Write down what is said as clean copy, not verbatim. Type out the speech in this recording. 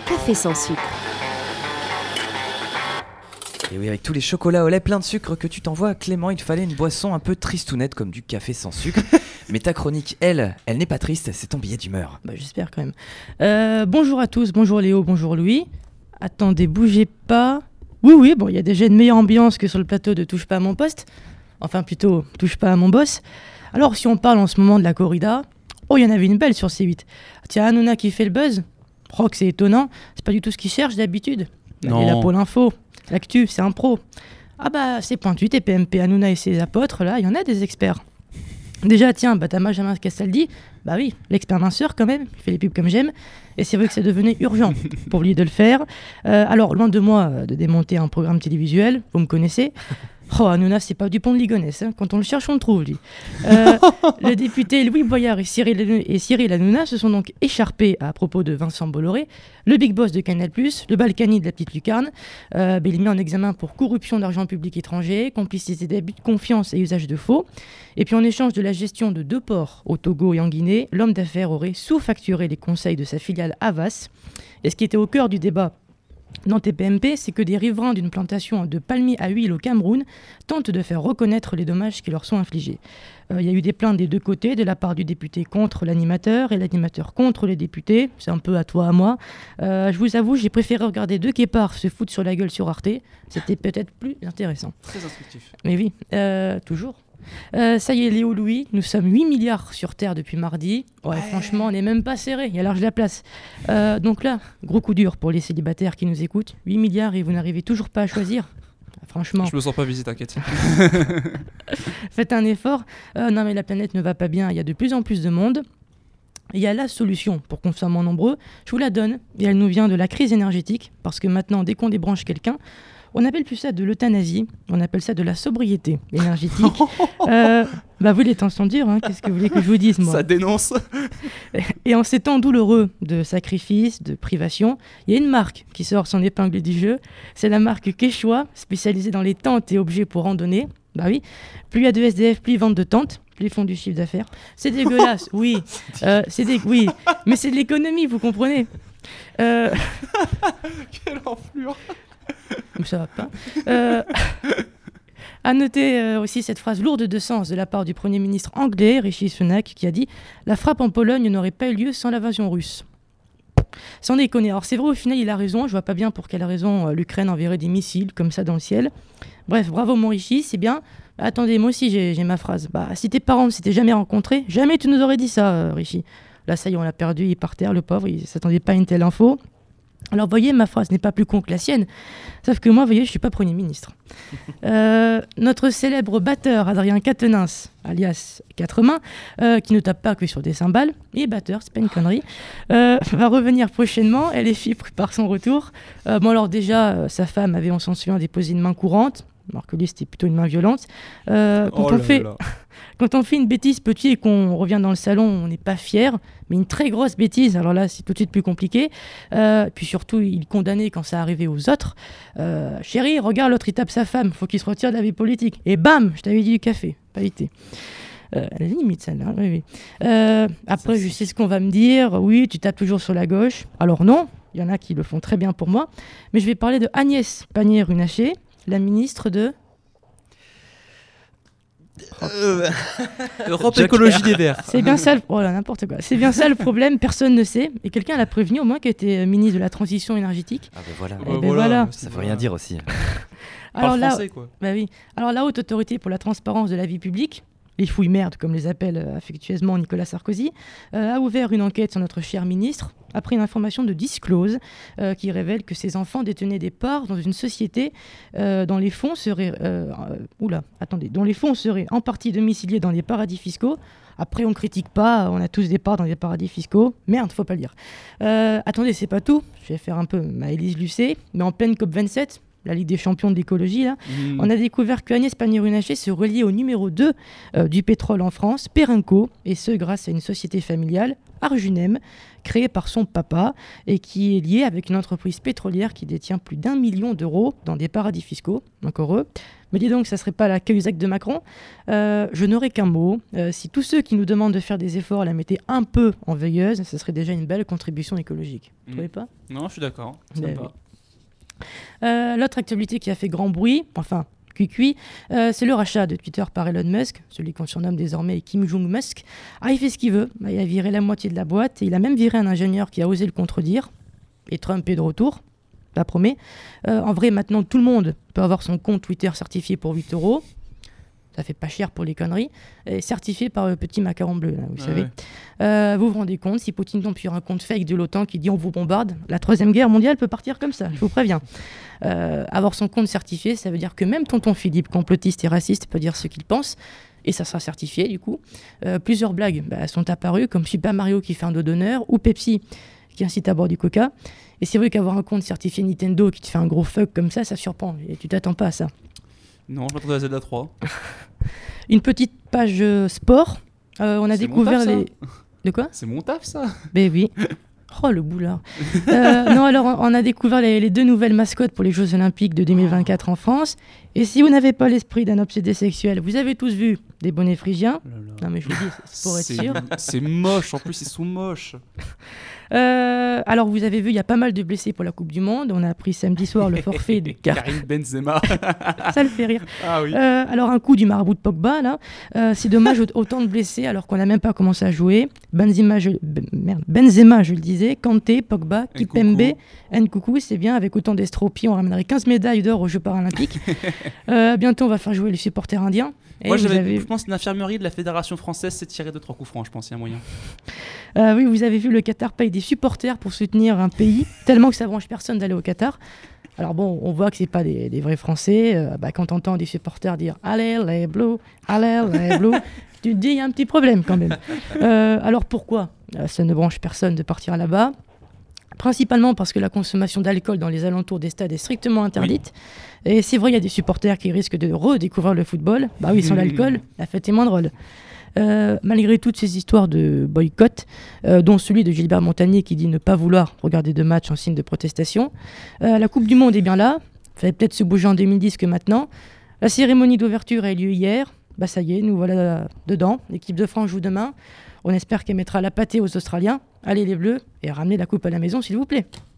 café sans sucre. Et oui, avec tous les chocolats au lait plein de sucre que tu t'envoies à Clément, il fallait une boisson un peu tristounette comme du café sans sucre. Mais ta chronique, elle n'est pas triste, c'est ton billet d'humeur. J'espère quand même. Bonjour à tous, bonjour Léo, bonjour Louis. Attendez, bougez pas. Oui, il y a déjà une meilleure ambiance que sur le plateau de Touche pas à mon poste. Enfin plutôt, Touche pas à mon boss. Alors si on parle en ce moment de la corrida, il y en avait une belle sur C8. Tiens, Hanouna qui fait le buzz. Que c'est étonnant, c'est pas du tout ce qu'il cherche d'habitude. Il est là pour l'info. L'actu, c'est un pro. C'est pointu, TPMP, Hanouna et ses apôtres, là, il y en a des experts. Déjà, tiens, t'as Benjamin Castaldi, oui, l'expert minceur quand même, il fait les pubs comme j'aime, et c'est vrai que ça devenait urgent pour lui de le faire. Alors, loin de moi de démonter un programme télévisuel, vous me connaissez. Hanouna, c'est pas Dupont de Ligonnès, hein. Quand on le cherche, on le trouve, lui. Le député Louis Boyard et Cyril Hanouna se sont donc écharpés à propos de Vincent Bolloré, le big boss de Canal+, le Balkany de la petite lucarne. Il est mis en examen pour corruption d'argent public étranger, complicité d'abus de confiance et usage de faux. Et puis en échange de la gestion de 2 ports au Togo et en Guinée, l'homme d'affaires aurait sous-facturé les conseils de sa filiale Havas. Et ce qui était au cœur du débat dans TPMP, c'est que des riverains d'une plantation de palmiers à huile au Cameroun tentent de faire reconnaître les dommages qui leur sont infligés. Il y a eu des plaintes des 2 côtés, de la part du député contre l'animateur et l'animateur contre les députés. C'est un peu à toi, à moi. Je vous avoue, j'ai préféré regarder 2 guépards se foutre sur la gueule sur Arte. C'était peut-être plus intéressant. Très instructif. Mais oui, toujours. Ça y est, Léo, Louis, nous sommes 8 milliards sur Terre depuis mardi. Franchement, on n'est même pas serré, il y a large la place. Donc là, gros coup dur pour les célibataires qui nous écoutent. 8 milliards et vous n'arrivez toujours pas à choisir. Franchement. Je me sens pas visé, t'inquiète. Faites un effort. Non mais la planète ne va pas bien, il y a de plus en plus de monde. Il y a la solution pour qu'on soit moins nombreux. Je vous la donne et elle nous vient de la crise énergétique. Parce que maintenant, dès qu'on débranche quelqu'un, on n'appelle plus ça de l'euthanasie, on appelle ça de la sobriété énergétique. Vous, les temps sont durs, hein. Qu'est-ce que vous voulez que je vous dise, moi ? Ça dénonce. Et en ces temps douloureux de sacrifice, de privation, il y a une marque qui sort son épingle du jeu. C'est la marque Quechua, spécialisée dans les tentes et objets pour randonnée. Oui, plus il y a de SDF, plus ils vendent de tentes, plus ils font du chiffre d'affaires. C'est dégueulasse, oui. Oui, mais c'est de l'économie, vous comprenez. Quelle enflure. Mais ça va pas. À noter aussi cette phrase lourde de sens de la part du Premier ministre anglais, Rishi Sunak, qui a dit « La frappe en Pologne n'aurait pas eu lieu sans l'invasion russe ». Sans déconner. Alors c'est vrai, au final, il a raison. Je vois pas bien pour quelle raison l'Ukraine enverrait des missiles comme ça dans le ciel. Bref, bravo mon Rishi, c'est bien. Attendez, moi aussi j'ai ma phrase. Si tes parents ne s'étaient jamais rencontrés, jamais tu nous aurais dit ça, Rishi. Là, ça y est, on l'a perdu, il est par terre, le pauvre, il s'attendait pas à une telle info. Alors, vous voyez, ma phrase n'est pas plus con que la sienne, sauf que moi, vous voyez, je ne suis pas Premier ministre. Notre célèbre batteur, Adrien Quatennens, alias Quatremain, qui ne tape pas que sur des cymbales, et batteur, c'est pas une connerie, va revenir prochainement. Elle est FI prépare son retour. Alors déjà, sa femme avait, on s'en souvient, déposé une main courante, alors que lui, c'était plutôt une main violente. Quand on fait une bêtise petite et qu'on revient dans le salon, on n'est pas fier, mais une très grosse bêtise, alors là, c'est tout de suite plus compliqué. Puis surtout, il est condamné quand ça arrivait aux autres. Chérie, regarde, l'autre, il tape sa femme, faut qu'il se retire de la vie politique. Et bam, je t'avais dit du café, pas évité. Elle est limite, celle-là. Oui. Après, je sais ce qu'on va me dire. Oui, tu tapes toujours sur la gauche. Alors non, il y en a qui le font très bien pour moi. Mais je vais parler de Agnès Pannier-Runacher, la ministre de... Europe Écologie des Verts. C'est bien ça, n'importe quoi. C'est bien ça le problème, personne ne sait. Et quelqu'un l'a prévenu au moins qui était ministre de la transition énergétique. Voilà. Ça veut rien dire aussi. Alors là, français, quoi. Oui. Alors la Haute Autorité pour la transparence de la vie publique, les fouilles merdes comme les appelle affectueusement Nicolas Sarkozy, a ouvert une enquête sur notre cher ministre après une information de Disclose qui révèle que ses enfants détenaient des parts dans une société dont les fonds seraient en partie domiciliés dans des paradis fiscaux. Après, on ne critique pas, on a tous des parts dans des paradis fiscaux. Merde, faut pas le dire. Attendez, c'est pas tout. Je vais faire un peu ma Élise Lucet, mais en pleine COP27, la Ligue des champions de l'écologie, là, on a découvert que Agnès Pannier-Runacher se reliait au numéro 2 du pétrole en France, Perenco, et ce grâce à une société familiale, Arjunem, créé par son papa et qui est lié avec une entreprise pétrolière qui détient plus d'1 million d'euros dans des paradis fiscaux, encore eux. Me dis donc, ça serait pas la Cahuzac de Macron. Je n'aurais qu'un mot. Si tous ceux qui nous demandent de faire des efforts la mettaient un peu en veilleuse, ce serait déjà une belle contribution écologique. Vous trouvez pas ? Non, je suis d'accord. L'autre actualité qui a fait grand bruit, enfin cuicui, c'est le rachat de Twitter par Elon Musk, celui qu'on surnomme désormais Kim Jong-Musk. Ah, il fait ce qu'il veut. Il a viré la moitié de la boîte et il a même viré un ingénieur qui a osé le contredire. Et Trump est de retour. Ça promet. En vrai, maintenant, tout le monde peut avoir son compte Twitter certifié pour 8 €. Ça fait pas cher pour les conneries. Et certifié par le petit macaron bleu, là, vous savez. Ouais. Vous vous rendez compte, si Poutine tombe sur un compte fake de l'OTAN qui dit on vous bombarde, la 3e guerre mondiale peut partir comme ça, je vous préviens. Avoir son compte certifié, ça veut dire que même tonton Philippe, complotiste et raciste, peut dire ce qu'il pense. Et ça sera certifié, du coup. Plusieurs blagues sont apparues, comme Super Mario qui fait un dos d'honneur, ou Pepsi qui incite à boire du coca. Et c'est vrai qu'avoir un compte certifié Nintendo qui te fait un gros fuck comme ça surprend. Et tu t'attends pas à ça. Non, je m'attendais à Zelda 3. Une petite page sport. On a découvert les... De quoi ? C'est mon taf, ça. Ben oui. Oh, le boulard. Non, alors, on a découvert les 2 nouvelles mascottes pour les Jeux Olympiques de 2024 en France. Et si vous n'avez pas l'esprit d'un obsédé sexuel, vous avez tous vu des bonnets phrygiens. Non, mais je vous dis, c'est pour être sûr. C'est moche, en plus, ils sont moches. Alors, vous avez vu, il y a pas mal de blessés pour la Coupe du Monde. On a appris samedi soir le forfait de Karim Benzema. Ça le fait rire. Ah oui. Alors, un coup du marabout de Pogba, là. C'est dommage, autant de blessés alors qu'on n'a même pas commencé à jouer. Benzema, je le disais. Kanté, Pogba, Kipembe, Nkoukou, c'est bien. Avec autant d'estropie, on ramènerait 15 médailles d'or aux Jeux Paralympiques. Bientôt, on va faire jouer les supporters indiens. Moi, je pense qu'une infirmerie de la Fédération française s'est tirée 2-3 coups francs, je pense, il y a moyen. Oui, vous avez vu, le Qatar paye des supporters pour soutenir un pays, tellement que ça branche personne d'aller au Qatar. Alors bon, on voit que c'est pas des vrais Français. Quand on entend des supporters dire « Allez les Bleus, allez les Bleus », tu te dis il y a un petit problème quand même. Alors pourquoi ça ne branche personne de partir là-bas ? Principalement parce que la consommation d'alcool dans les alentours des stades est strictement interdite. Oui. Et c'est vrai, il y a des supporters qui risquent de redécouvrir le football. Bah oui, sans l'alcool, la fête est moins drôle. Malgré toutes ces histoires de boycott, dont celui de Gilbert Montagnier qui dit ne pas vouloir regarder de match en signe de protestation, la Coupe du Monde est bien là. Il fallait peut-être se bouger en 2010 que maintenant. La cérémonie d'ouverture a eu lieu hier. Bah ça y est, nous voilà dedans. L'équipe de France joue demain. On espère qu'elle mettra la pâtée aux Australiens. Allez les Bleus et ramenez la coupe à la maison s'il vous plaît.